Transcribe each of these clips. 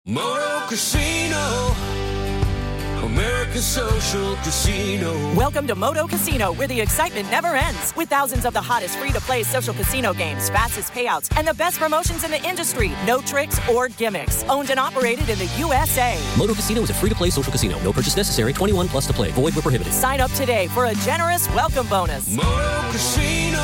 Moto Casino, America's Social Casino. Welcome to Moto Casino, where the excitement never ends. With thousands of the hottest free-to-play social casino games, fastest payouts, and the best promotions in the industry. No tricks or gimmicks. Owned and operated in the USA. Moto Casino is a free-to-play social casino. No purchase necessary. 21 plus to play. Void where prohibited. Sign up today for a generous welcome bonus. Moto Casino,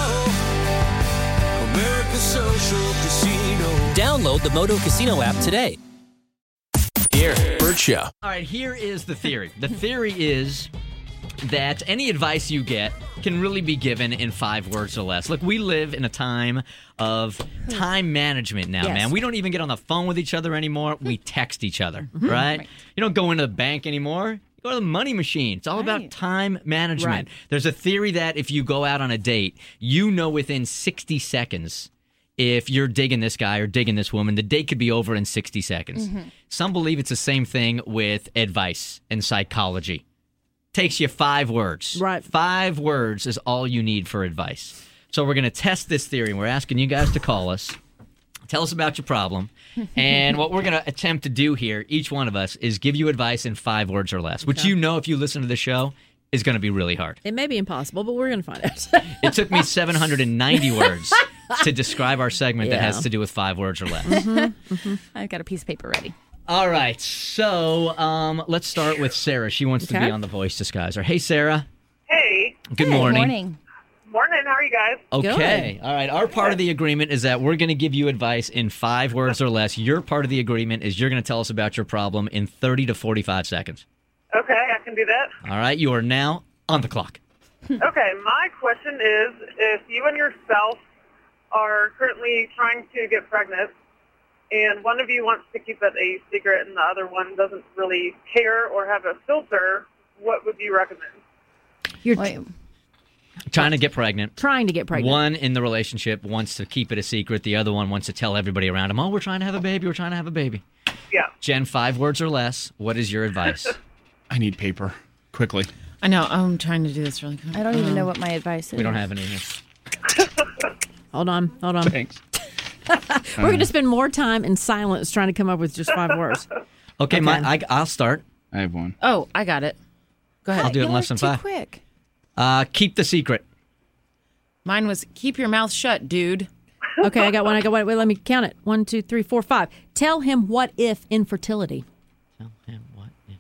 America's Social Casino. Download the Moto Casino app today. Here, Bert Show. All right, here is the theory. The theory is that any advice you get can really be given in 5 words or less. Look, we live in a time of time management now, man. We don't even get on the phone with each other anymore. We text each other, right? You don't go into the bank anymore. You go to the money machine. It's all about time management. There's a theory that if you go out on a date, you know within 60 seconds if you're digging this guy or digging this woman. The date could be over in 60 seconds. Some believe it's the same thing with advice and psychology. Takes you 5 words. Right. 5 words is all you need for advice. So we're going to test this theory, and we're asking you guys to call us. Tell us about your problem. And what we're going to attempt to do here, each one of us, is give you advice in 5 words or less, which you know if you listen to the show is going to be really hard. It may be impossible, but we're going to find out. It took me 790 words to describe our segment that has to do with 5 words or less. I've got a piece of paper ready. All right, so let's start with Sarah. She wants to be on the voice disguiser. Hey, Sarah. Hey. Good morning. Morning. How are you guys? Okay. All right. Our part of the agreement is that we're going to give you advice in 5 words or less. Your part of the agreement is you're going to tell us about your problem in 30 to 45 seconds. Okay, I can do that. All right. You are now on the clock. Okay, my question is, if you and your spouse are currently trying to get pregnant, and one of you wants to keep it a secret and the other one doesn't really care or have a filter, what would you recommend? You're Trying to get pregnant. trying to get pregnant. One in the relationship wants to keep it a secret. The other one wants to tell everybody around him, oh, we're trying to have a baby. We're trying to have a baby. Yeah. Jen, 5 words or less. What is your advice? I need paper. Quickly. I know. I'm trying to do this really quick. I don't even know what my advice is. We don't have any here. Hold on. Thanks. We're going to spend more time in silence trying to come up with just 5 words. Okay. I'll start. I have one. Oh, I got it. Go ahead. I'll do it in less than 5. Quick. Keep the secret. Mine was keep your mouth shut, dude. Okay, I got one. Wait, let me count it. 1, 2, 3, 4, 5. Tell him what if infertility. Tell him what if.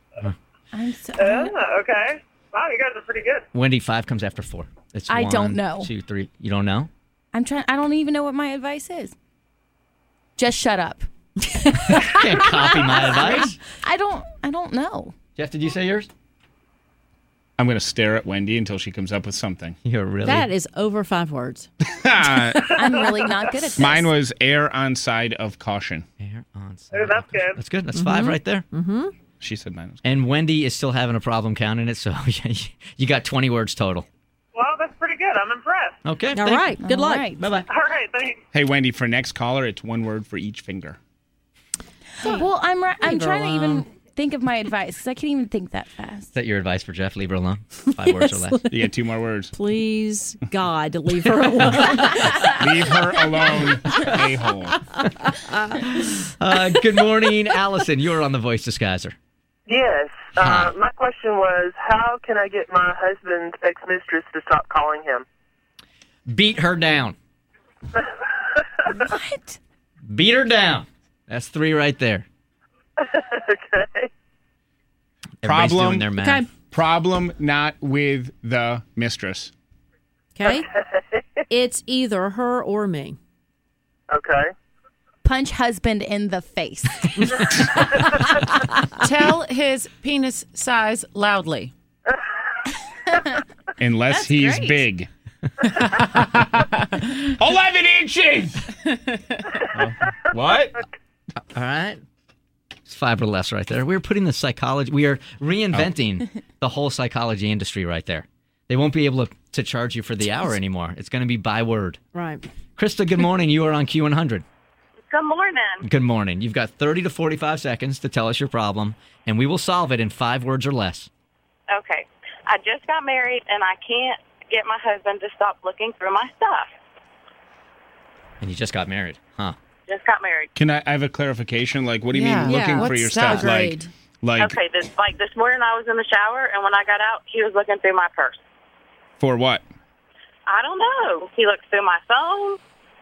Okay. Wow, you guys are pretty good. Wendy, 5 comes after 4. It's I 1, don't know. 2, 3. You don't know? I don't even know what my advice is. Just shut up. Can't copy my advice. I don't know. Jeff, did you say yours? I'm going to stare at Wendy until she comes up with something. You're really... That is over 5 words. I'm really not good at this. Mine was err on side of caution. Air on side. Oh, that's good. That's good. That's 5 right there. She said mine was. And Wendy is still having a problem counting it, so you got 20 words total. Well, that's pretty good. I'm impressed. Okay. All right. Good luck. right. Bye-bye. All right, thanks. Hey, Wendy, for next caller, it's 1 word for each finger. Well, I'm Leave her trying to alone. even think of my advice because I can't even think that fast. Is that your advice for Jeff? Leave her alone? 5 words or less. You get 2 more words. Please, God, leave her alone. Leave her alone, a-hole. Good morning, Allison. You're on the voice disguiser. Yes. Hi. My question was, how can I get my husband's ex-mistress to stop calling him? Beat her down. What? Beat her down. That's 3 right there. Okay. Everybody's Problem. doing their math. Okay. Problem not with the mistress. Okay? It's either her or me. Okay. Punch husband in the face. Tell his penis size loudly. Unless he's great. big. 11 inches! What? All right. It's 5 or less right there. We're putting the psychology. We are reinventing the whole psychology industry right there. They won't be able to charge you for the hour anymore. It's going to be by word. Right. Krista, good morning. You are on Q100. Good morning. Good morning. You've got 30 to 45 seconds to tell us your problem, and we will solve it in 5 words or less. Okay. I just got married, and I can't get my husband to stop looking through my stuff. And you just got married, huh? Just got married. Can I have a clarification? Like, what do you mean looking for your stuff? Like, okay, this morning I was in the shower, and when I got out, he was looking through my purse. for what? I don't know. He looked through my phone.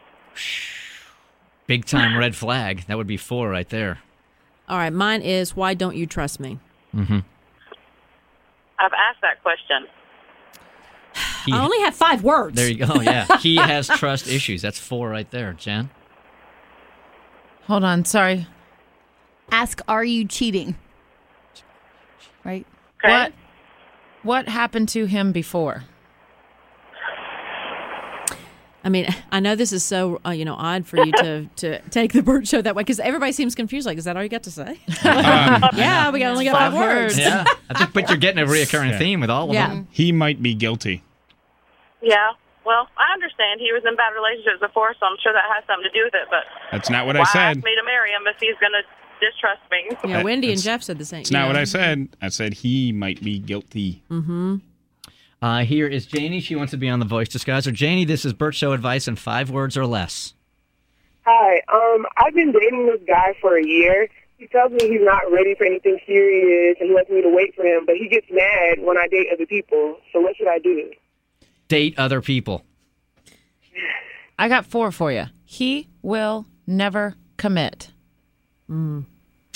Big time red flag. That would be 4 right there. All right, mine is, why don't you trust me? Mm-hmm. I've asked that question. I only have 5 words. There you go. Yeah. He has trust issues. That's 4 right there. Jen? Hold on. Sorry. Ask, are you cheating? Right? Okay. What happened to him before? I mean, I know this is so, odd for you to take the Bert Show that way, because everybody seems confused. Like, is that all you got to say? Yeah, we only got 5 words. Yeah. But you're getting a reoccurring theme with all of them. He might be guilty. Yeah. Well, I understand he was in bad relationships before, so I'm sure that has something to do with it. But that's not what why I said. ask me to marry him if he's going to distrust me? Yeah, Wendy and Jeff said the same. It's not what I said. I said he might be guilty. Mm-hmm. Here is Janie. She wants to be on The Voice Disguiser. Janie, this is Bert Show advice in 5 words or less. Hi. I've been dating this guy for a year. He tells me he's not ready for anything serious and he wants me to wait for him, but he gets mad when I date other people. So what should I do? Date other people. I got 4 for you. He will never commit. I'm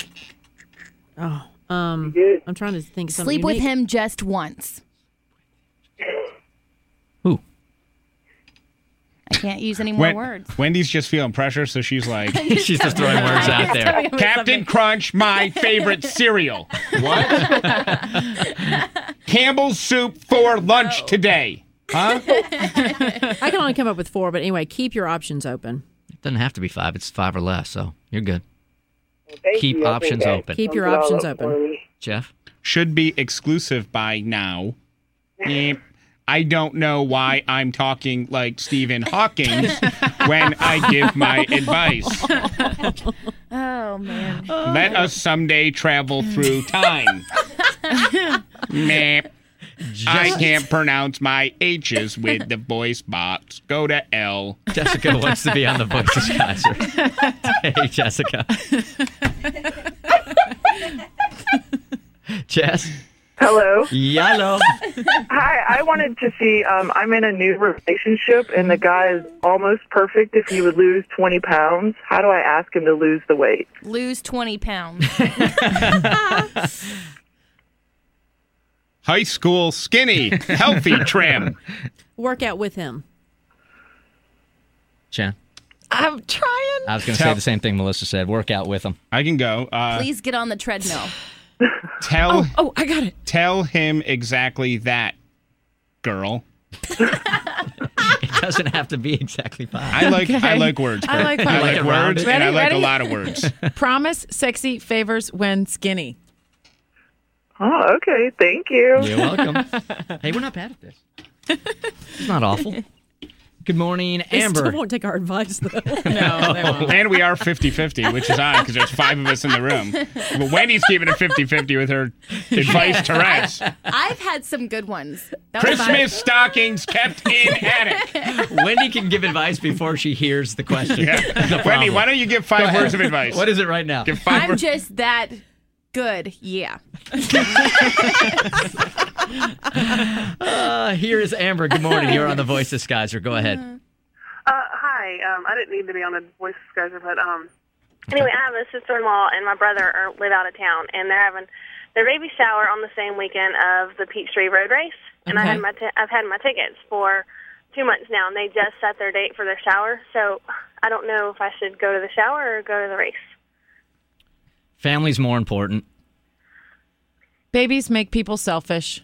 trying to think something Sleep with unique. him just once. Who? I can't use any more words. Wendy's just feeling pressure, so she's like... She's just throwing words out there. Captain Crunch, my favorite cereal. What? Campbell's soup for lunch today. Huh? I can only come up with 4, but anyway, keep your options open. It doesn't have to be 5. It's 5 or less, so you're good. Thank Keep you. I options think that open. Keep your sums it all options up open. for me. Jeff? Should be exclusive by now. I don't know why I'm talking like Stephen Hawking when I give my advice. Oh, man. Let us someday travel through time. Meh. I can't pronounce my H's with the voice box. Go to L. Jessica wants to be on The Voice Disguiser. Hey, Jessica. Jess? Hello. Yellow. Hi, I wanted to see, I'm in a new relationship, and the guy is almost perfect if he would lose 20 pounds. How do I ask him to lose the weight? Lose 20 pounds. High school skinny, healthy trim. Work out with him. Jen? I'm trying. I was going to say the same thing Melissa said. Work out with him. I can go. Please get on the treadmill. Oh, I got it. Tell him exactly that, girl. It doesn't have to be exactly 5. I like words. I like I like it words, and I like Ready? a lot of words. Promise sexy favors when skinny. Oh, okay. Thank you. You're welcome. Hey, we're not bad at this. It's not awful. Good morning, They Amber. still won't take our advice, though. No, they won't. And we are 50-50, which is odd because there's 5 of us in the room. But Wendy's keeping it 50-50 with her advice Tourette's. I've had some good ones. That was Christmas stockings kept in attic. Wendy can give advice before she hears the question. Yeah. The Wendy, problem. why don't you give 5 words of advice? What is it right now? Give 5 I'm words. just that good. Yeah. Here is Amber. Good morning. You're on The Voice Disguiser. Go ahead. Hi. I didn't need to be on the voice disguiser, but Anyway, I have a sister-in-law and my brother live out of town, and they're having their baby shower on the same weekend of the Peachtree Road Race. And Okay. I've had my tickets for 2 months now, and they just set their date for their shower. So I don't know if I should go to the shower or go to the race. Family's more important. Babies make people selfish.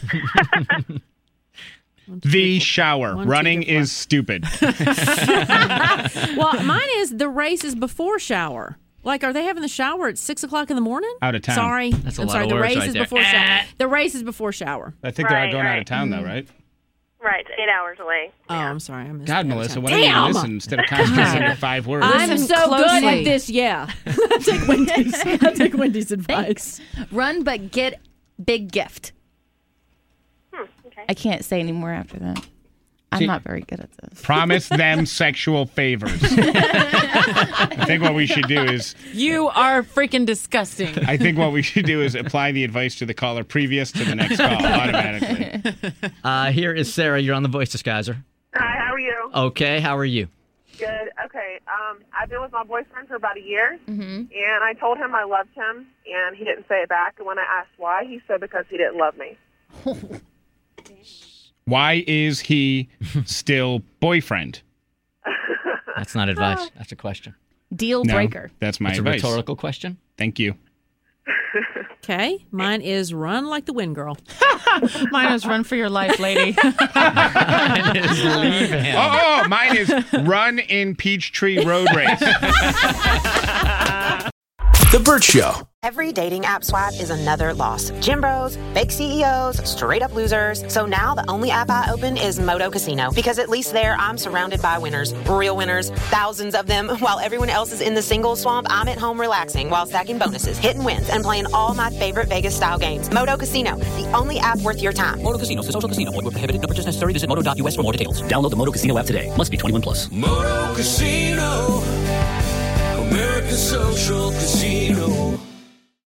The shower. 1, 2, Running 3, 4. is stupid. Well, mine is the race is before shower. Like, are they having the shower at 6 o'clock in the morning? Out of town. Sorry. That's a I'm lot sorry. of The words race right is there. before shower. The race is before shower. I think they're Right, going out right. of town, though, right? Right, 8 hours away. Oh, I'm sorry. I missed God, that. Melissa, why don't you Damn! listen instead of concentrating on 5 words? I'm Listen so good closely. at this, yeah. I take Wendy's advice. Run, but get big gift. Okay. I can't say any more after that. I'm not very good at this. Promise them sexual favors. I think what we should do is... You are freaking disgusting. I think what we should do is apply the advice to the caller previous to the next call automatically. Here is Sarah. You're on the Voice Disguiser. Hi, how are you? Okay, how are you? Good. Okay. I've been with my boyfriend for about a year, and I told him I loved him, and he didn't say it back. And when I asked why, he said because he didn't love me. Why is he still boyfriend? That's not advice. That's a question. Deal breaker. That's my That's advice. a rhetorical question. Thank you. Okay. Mine is run like the wind girl. Mine is run for your life, lady. Mine is leave him. Oh, mine is run in Peachtree Road Race. The Burt Show. Every dating app swipe is another loss. Gym bros, fake CEOs, straight up losers. So now the only app I open is Moto Casino, because at least there I'm surrounded by winners, real winners, thousands of them. While everyone else is in the singles swamp, I'm at home relaxing while stacking bonuses, hitting wins, and playing all my favorite Vegas style games. Moto Casino, the only app worth your time. Moto Casino, the social casino. Void where prohibited. No purchase necessary. Visit moto.us for more details. Download the Moto Casino app today. Must be 21 plus. Moto Casino. American Social Casino.